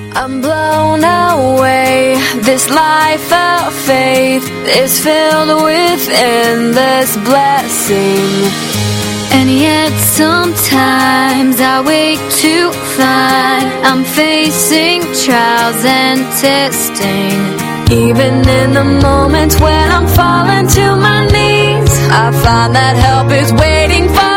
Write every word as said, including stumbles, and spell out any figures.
I'm blown away. This life of faith is filled with endless blessing. And yet sometimes I wake to find I'm facing trials and testing. Even in the moments when I'm falling to my knees, I find that help is waiting for